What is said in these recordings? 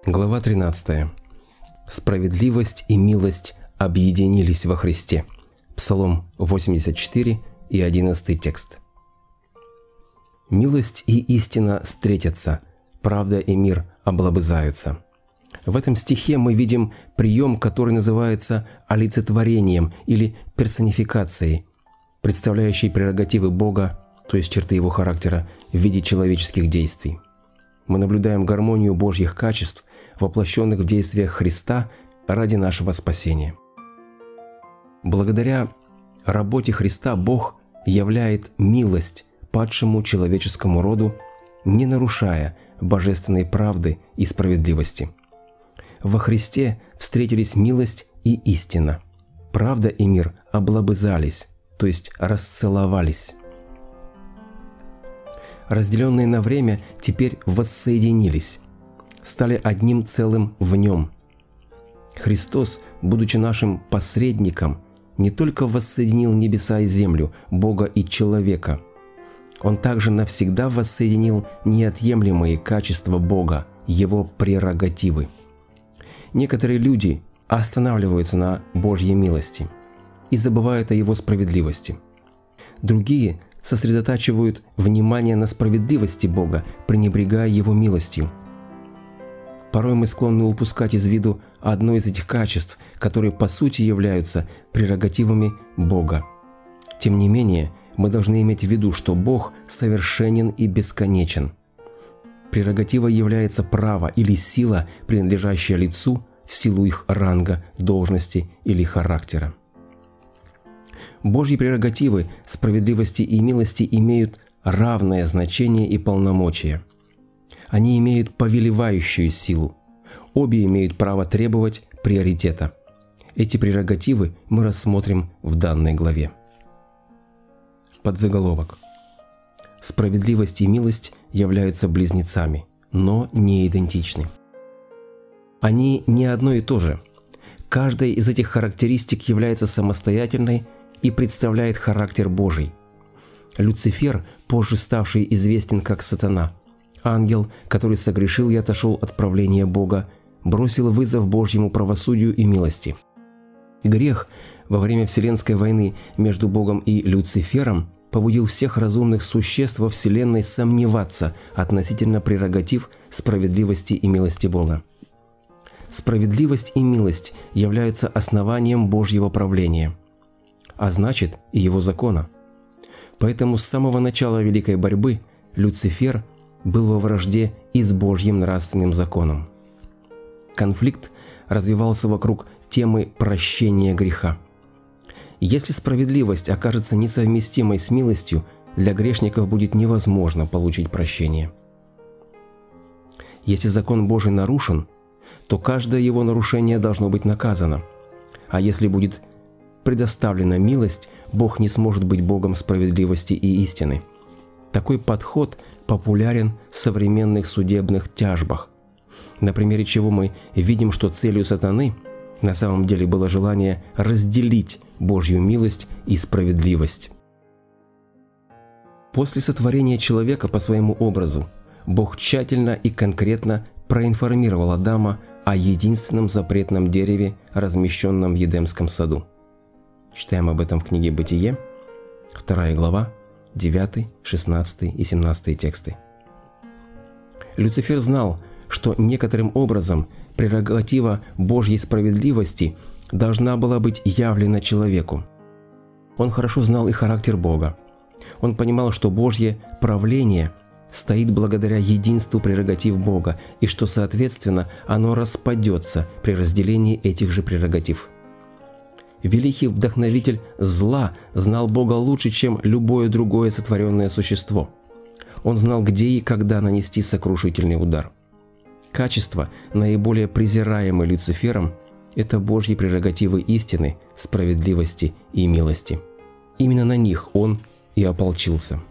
Глава 13. Справедливость и милость объединились во Христе. Псалом 84 и 11 текст. Милость и истина встретятся, правда и мир облобызаются. В этом стихе мы видим прием, который называется олицетворением или персонификацией, представляющий прерогативы Бога, то есть черты Его характера, в виде человеческих действий. Мы наблюдаем гармонию Божьих качеств, воплощенных в действиях Христа ради нашего спасения. Благодаря работе Христа Бог являет милость падшему человеческому роду, не нарушая божественной правды и справедливости. Во Христе встретились милость и истина. Правда и мир облобызались, то есть расцеловались. Разделенные на время теперь воссоединились, стали одним целым в Нем. Христос, будучи нашим посредником, не только воссоединил небеса и землю, Бога и человека, Он также навсегда воссоединил неотъемлемые качества Бога, Его прерогативы. Некоторые люди останавливаются на Божьей милости и забывают о Его справедливости. Другие сосредотачивают внимание на справедливости Бога, пренебрегая Его милостью. Порой мы склонны упускать из виду одно из этих качеств, которые по сути являются прерогативами Бога. Тем не менее, мы должны иметь в виду, что Бог совершенен и бесконечен. Прерогативой является право или сила, принадлежащая лицу в силу их ранга, должности или характера. Божьи прерогативы справедливости и милости имеют равное значение и полномочия. Они имеют повелевающую силу. Обе имеют право требовать приоритета. Эти прерогативы мы рассмотрим в данной главе. Подзаголовок. Справедливость и милость являются близнецами, но не идентичны. Они не одно и то же. Каждая из этих характеристик является самостоятельной и представляет характер Божий. Люцифер, позже ставший известен как Сатана, ангел, который согрешил и отошел от правления Бога, бросил вызов Божьему правосудию и милости. Грех во время Вселенской войны между Богом и Люцифером побудил всех разумных существ во Вселенной сомневаться относительно прерогатив справедливости и милости Бога. Справедливость и милость являются основанием Божьего правления, а значит и Его закона. Поэтому с самого начала Великой борьбы Люцифер был во вражде и с Божьим нравственным законом. Конфликт развивался вокруг темы прощения греха. Если справедливость окажется несовместимой с милостью, для грешников будет невозможно получить прощение. Если закон Божий нарушен, то каждое его нарушение должно быть наказано. А если будет предоставлена милость, Бог не сможет быть Богом справедливости и истины. Такой подход популярен в современных судебных тяжбах, на примере чего мы видим, что целью сатаны на самом деле было желание разделить Божью милость и справедливость. После сотворения человека по своему образу Бог тщательно и конкретно проинформировал Адама о единственном запретном дереве, размещенном в Едемском саду. Читаем об этом в книге «Бытие», 2 глава, 9, 16 и 17 тексты. Люцифер знал, что некоторым образом прерогатива Божьей справедливости должна была быть явлена человеку. Он хорошо знал и характер Бога. Он понимал, что Божье правление стоит благодаря единству прерогатив Бога и что, соответственно, оно распадется при разделении этих же прерогатив. Великий вдохновитель зла знал Бога лучше, чем любое другое сотворенное существо. Он знал, где и когда нанести сокрушительный удар. Качества, наиболее презираемые Люцифером, это Божьи прерогативы истины, справедливости и милости. Именно на них он и ополчился.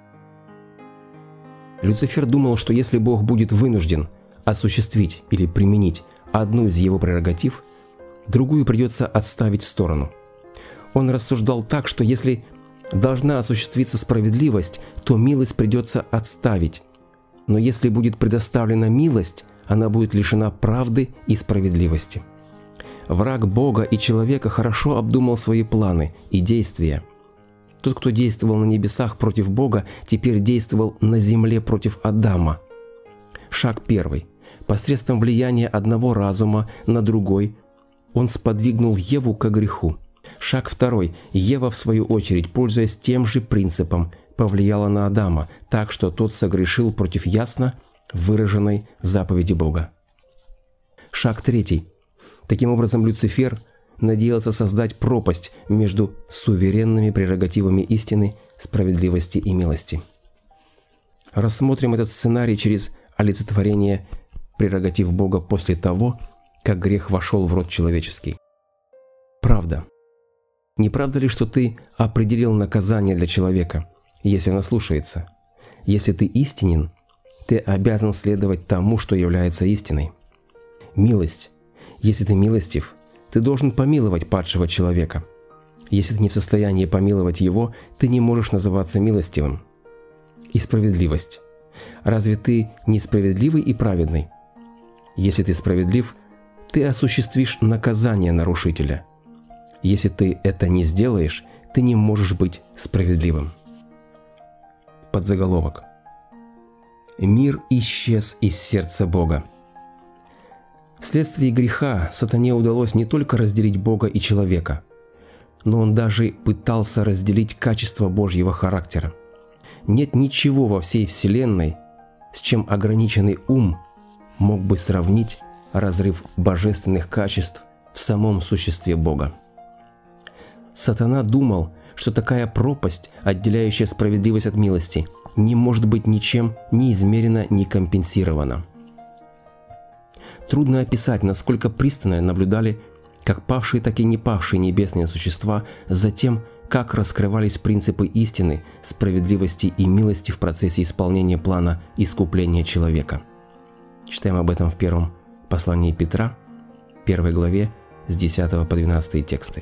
Люцифер думал, что если Бог будет вынужден осуществить или применить одну из его прерогатив, другую придется отставить в сторону. Он рассуждал так, что если должна осуществиться справедливость, то милость придется отставить. Но если будет предоставлена милость, она будет лишена правды и справедливости. Враг Бога и человека хорошо обдумал свои планы и действия. Тот, кто действовал на небесах против Бога, теперь действовал на земле против Адама. Шаг первый. Посредством влияния одного разума на другой он сподвигнул Еву к греху. Шаг второй. Ева, в свою очередь, пользуясь тем же принципом, повлияла на Адама, так что тот согрешил против ясно выраженной заповеди Бога. Шаг третий. Таким образом, Люцифер надеялся создать пропасть между суверенными прерогативами истины, справедливости и милости. Рассмотрим этот сценарий через олицетворение прерогатив Бога после того, как грех вошел в род человеческий. Правда. Не правда ли, что ты определил наказание для человека, если он ослушается? Если ты истинен, ты обязан следовать тому, что является истиной. Милость. Если ты милостив, ты должен помиловать падшего человека. Если ты не в состоянии помиловать его, ты не можешь называться милостивым. И справедливость. Разве ты несправедливый и праведный? Если ты справедлив, ты осуществишь наказание нарушителя. Если ты это не сделаешь, ты не можешь быть справедливым. Подзаголовок. Мир исчез из сердца Бога. Вследствие греха сатане удалось не только разделить Бога и человека, но он даже пытался разделить качество Божьего характера. Нет ничего во всей Вселенной, с чем ограниченный ум мог бы сравнить разрыв божественных качеств в самом существе Бога. Сатана думал, что такая пропасть, отделяющая справедливость от милости, не может быть ничем ни измерена, ни компенсирована. Трудно описать, насколько пристально наблюдали как павшие, так и не павшие небесные существа за тем, как раскрывались принципы истины, справедливости и милости в процессе исполнения плана искупления человека. Читаем об этом в первом послании Петра, 1 главе, с 10 по 12 тексты.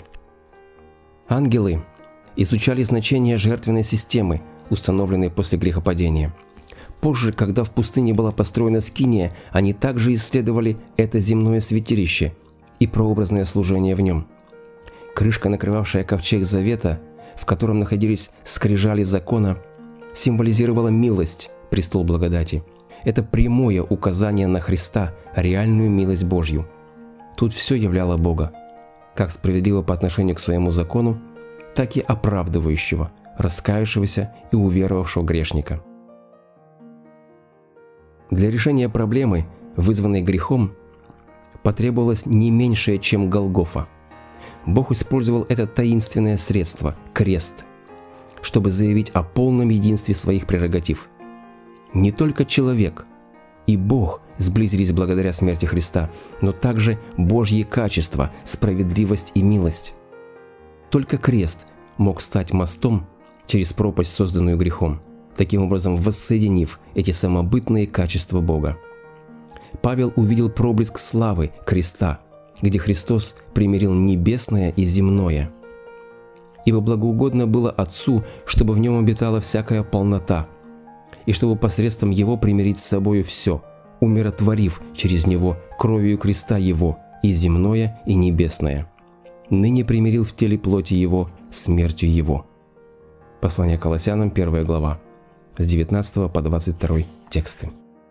Ангелы изучали значение жертвенной системы, установленной после грехопадения. Позже, когда в пустыне была построена скиния, они также исследовали это земное святилище и прообразное служение в нем. Крышка, накрывавшая ковчег завета, в котором находились скрижали закона, символизировала милость, престол благодати. Это прямое указание на Христа, реальную милость Божью. Тут все являло Бога, как справедливо по отношению к своему закону, так и оправдывающего, раскаявшегося и уверовавшего грешника. Для решения проблемы, вызванной грехом, потребовалось не меньшее, чем Голгофа. Бог использовал это таинственное средство – крест, чтобы заявить о полном единстве своих прерогатив. Не только человек и Бог сблизились благодаря смерти Христа, но также Божьи качества, справедливость и милость. Только крест мог стать мостом через пропасть, созданную грехом, таким образом воссоединив эти самобытные качества Бога. Павел увидел проблеск славы креста, где Христос примирил небесное и земное. Ибо благоугодно было Отцу, чтобы в нем обитала всякая полнота, и чтобы посредством Его примирить с собою все, умиротворив через Него кровью креста Его и земное, и небесное. Ныне примирил в теле плоти Его смертью Его. Послание Колоссянам, 1 глава, с 19 по 22 тексты.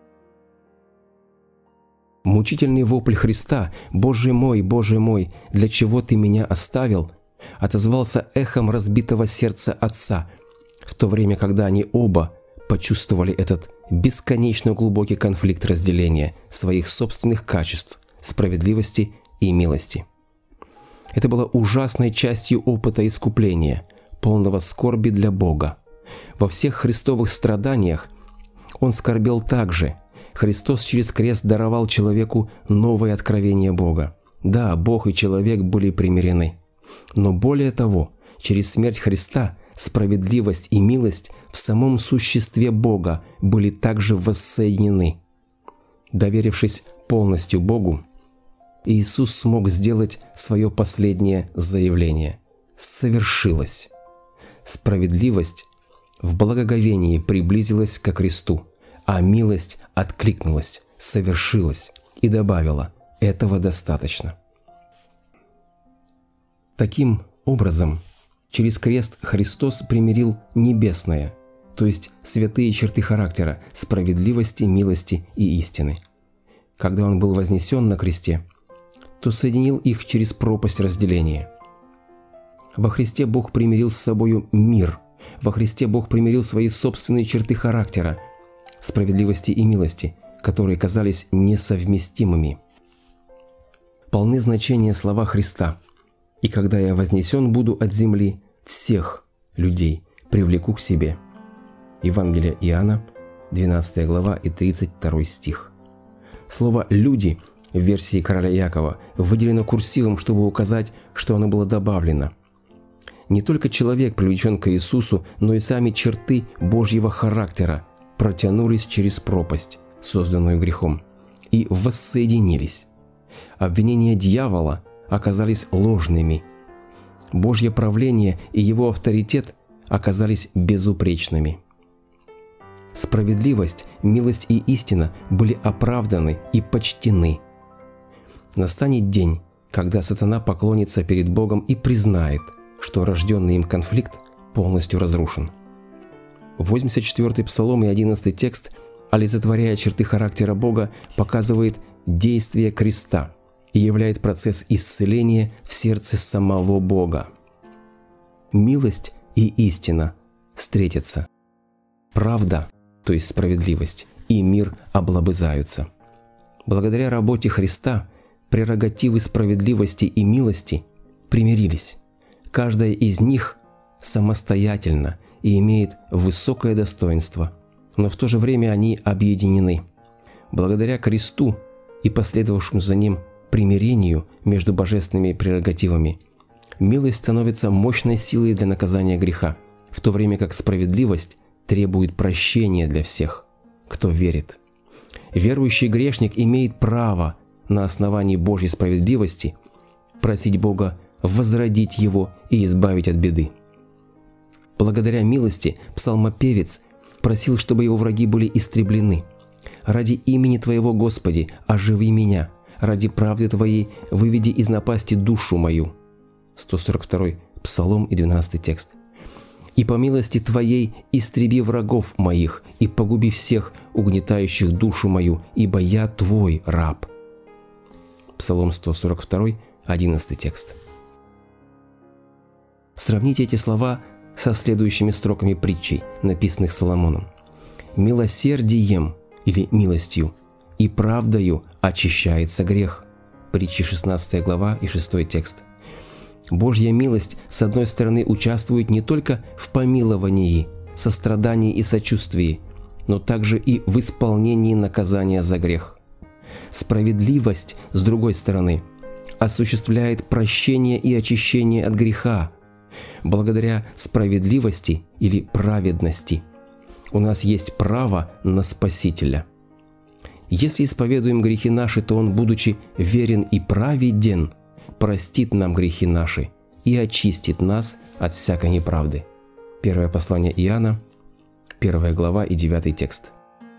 Мучительный вопль Христа «Боже мой, для чего Ты меня оставил?» отозвался эхом разбитого сердца Отца, в то время, когда они оба почувствовали этот бесконечно глубокий конфликт разделения своих собственных качеств, справедливости и милости. Это было ужасной частью опыта искупления, полного скорби для Бога. Во всех христовых страданиях Он скорбел также. Христос через крест даровал человеку новое откровение Бога. Да, Бог и человек были примирены. Но более того, через смерть Христа справедливость и милость в самом существе Бога были также воссоединены. Доверившись полностью Богу, Иисус смог сделать свое последнее заявление: «Совершилось». Справедливость в благоговении приблизилась ко кресту, а милость откликнулась: совершилось, и добавила: «Этого достаточно». Таким образом, через крест Христос примирил небесное, то есть святые черты характера, справедливости, милости и истины. Когда Он был вознесен на кресте, то соединил их через пропасть разделения. Во Христе Бог примирил с собою мир. Во Христе Бог примирил свои собственные черты характера, справедливости и милости, которые казались несовместимыми. Полны значения слова Христа: «И когда я вознесен буду от земли, всех людей привлеку к себе». Евангелие Иоанна, 12 глава и 32 стих. Слово «люди» в версии короля Якова выделено курсивом, чтобы указать, что оно было добавлено. Не только человек привлечен к Иисусу, но и сами черты Божьего характера протянулись через пропасть, созданную грехом, и воссоединились. Обвинения дьявола оказались ложными. Божье правление и его авторитет оказались безупречными. Справедливость, милость и истина были оправданы и почтены. Настанет день, когда сатана поклонится перед Богом и признает, что рожденный им конфликт полностью разрушен. 84-й Псалом и 11-й текст, олицетворяя черты характера Бога, показывает действие креста и являет процесс исцеления в сердце самого Бога. Милость и истина встретятся. Правда, то есть справедливость, и мир облобызаются. Благодаря работе Христа прерогативы справедливости и милости примирились. Каждая из них самостоятельна и имеет высокое достоинство, но в то же время они объединены. Благодаря кресту и последовавшему за ним примирению между божественными прерогативами, милость становится мощной силой для наказания греха, в то время как справедливость требует прощения для всех, кто верит. Верующий грешник имеет право на основании Божьей справедливости просить Бога возродить его и избавить от беды. Благодаря милости псалмопевец просил, чтобы его враги были истреблены. «Ради имени Твоего, Господи, оживи меня, ради правды Твоей выведи из напасти душу мою». 142-й Псалом и 12 текст. «И по милости Твоей истреби врагов моих, и погуби всех, угнетающих душу мою, ибо я Твой раб». Псалом 142, 11 текст. Сравните эти слова со следующими строками притчей, написанных Соломоном. «Милосердием» или «милостью» и «правдою очищается грех». Притчи 16 глава и 6 текст. Божья милость, с одной стороны, участвует не только в помиловании, сострадании и сочувствии, но также и в исполнении наказания за грех. Справедливость, с другой стороны, осуществляет прощение и очищение от греха. Благодаря справедливости или праведности у нас есть право на Спасителя. Если исповедуем грехи наши, то Он, будучи верен и праведен, простит нам грехи наши и очистит нас от всякой неправды. Первое послание Иоанна, 1 глава и 9 текст.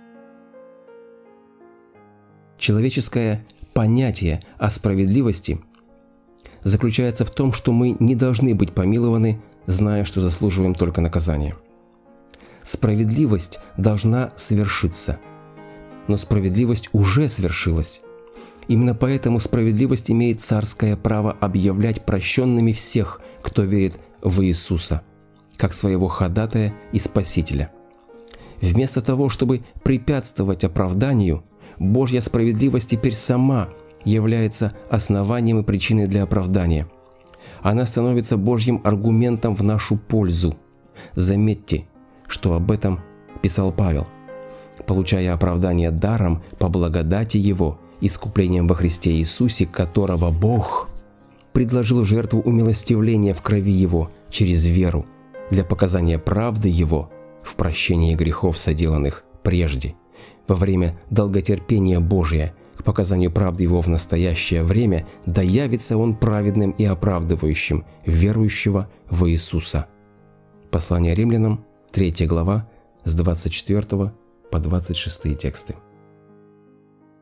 Человеческое понятие о справедливости заключается в том, что мы не должны быть помилованы, зная, что заслуживаем только наказания. Справедливость должна свершиться, но справедливость уже свершилась. Именно поэтому справедливость имеет царское право объявлять прощенными всех, кто верит в Иисуса, как своего ходатая и Спасителя. Вместо того, чтобы препятствовать оправданию, Божья справедливость теперь сама является основанием и причиной для оправдания. Она становится Божьим аргументом в нашу пользу. Заметьте, что об этом писал Павел. «Получая оправдание даром по благодати Его, искуплением во Христе Иисусе, которого Бог предложил в жертву умилостивления в крови Его через веру для показания правды Его в прощении грехов, соделанных прежде, во время долготерпения Божия, к показанию правды Его в настоящее время, да явится Он праведным и оправдывающим верующего в Иисуса». Послание Римлянам, 3 глава, с 24 по 26 тексты.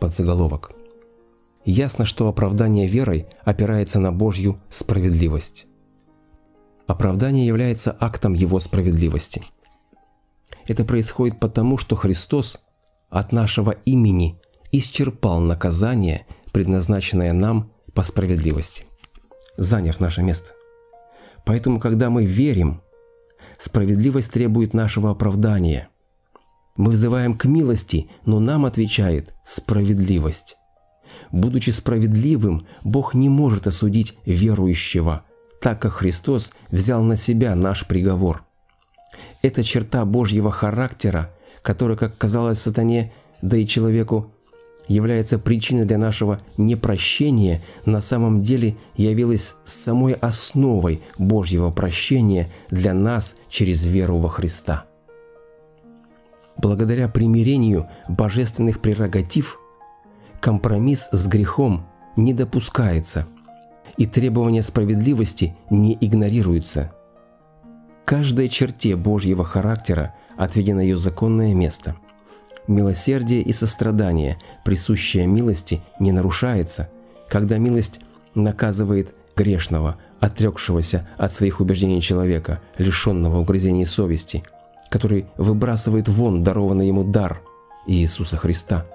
Подзаголовок. Ясно, что оправдание верой опирается на Божью справедливость. Оправдание является актом Его справедливости. Это происходит потому, что Христос от нашего имени исчерпал наказание, предназначенное нам по справедливости, заняв наше место. Поэтому, когда мы верим, справедливость требует нашего оправдания. Мы взываем к милости, но нам отвечает справедливость. Будучи справедливым, Бог не может осудить верующего, так как Христос взял на себя наш приговор. Это черта Божьего характера, которая, как казалось сатане, да и человеку, является причиной для нашего непрощения, на самом деле явилась самой основой Божьего прощения для нас через веру во Христа. Благодаря примирению божественных прерогатив компромисс с грехом не допускается, и требования справедливости не игнорируются. Каждой черте Божьего характера отведено ее законное место. Милосердие и сострадание, присущее милости, не нарушается, когда милость наказывает грешного, отрекшегося от своих убеждений человека, лишенного угрызений совести, который выбрасывает вон дарованный ему дар Иисуса Христа.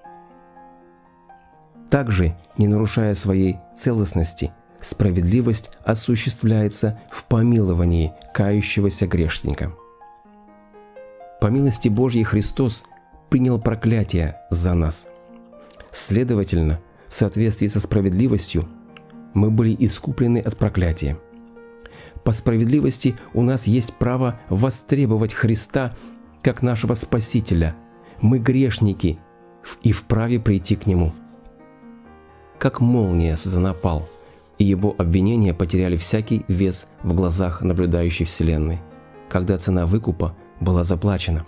Также, не нарушая своей целостности, справедливость осуществляется в помиловании кающегося грешника. По милости Божьей Христос принял проклятие за нас. Следовательно, в соответствии со справедливостью, мы были искуплены от проклятия. По справедливости у нас есть право востребовать Христа как нашего Спасителя. Мы грешники и вправе прийти к Нему. Как молния сатана пал, и его обвинения потеряли всякий вес в глазах наблюдающей Вселенной, когда цена выкупа была заплачена.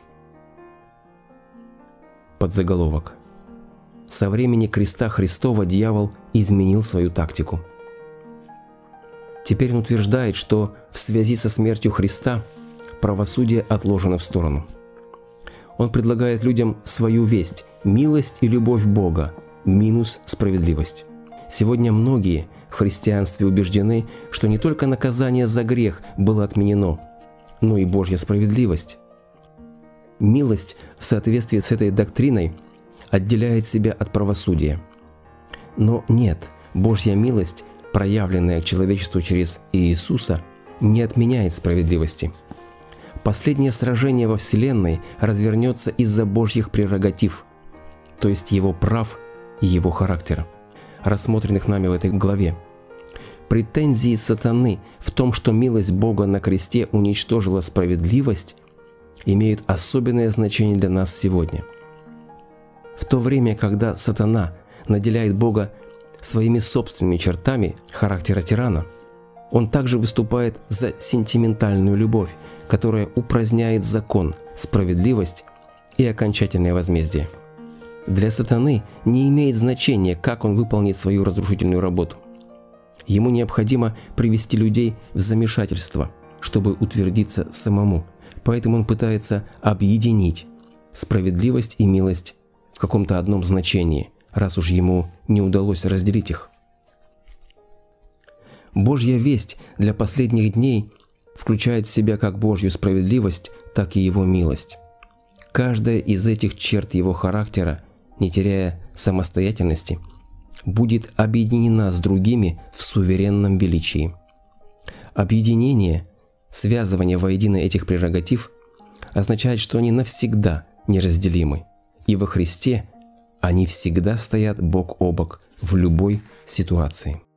Подзаголовок. Со времени креста Христова дьявол изменил свою тактику. Теперь он утверждает, что в связи со смертью Христа правосудие отложено в сторону. Он предлагает людям свою весть – милость и любовь Бога минус справедливость. Сегодня многие в христианстве убеждены, что не только наказание за грех было отменено, но и Божья справедливость. Милость в соответствии с этой доктриной отделяет себя от правосудия. Но нет, Божья милость, проявленная к человечеству через Иисуса, не отменяет справедливости. Последнее сражение во Вселенной развернется из-за Божьих прерогатив, то есть Его прав и Его характера, рассмотренных нами в этой главе. Претензии сатаны в том, что милость Бога на кресте уничтожила справедливость, имеют особенное значение для нас сегодня. В то время, когда сатана наделяет Бога своими собственными чертами характера тирана, он также выступает за сентиментальную любовь, которая упраздняет закон, справедливость и окончательное возмездие. Для сатаны не имеет значения, как он выполнит свою разрушительную работу. Ему необходимо привести людей в замешательство, чтобы утвердиться самому. Поэтому он пытается объединить справедливость и милость в каком-то одном значении, раз уж ему не удалось разделить их. Божья весть для последних дней включает в себя как Божью справедливость, так и Его милость. Каждая из этих черт Его характера, не теряя самостоятельности, будет объединена с другими в суверенном величии. Объединение, связывание воедино этих прерогатив означает, что они навсегда неразделимы, и во Христе они всегда стоят бок о бок в любой ситуации.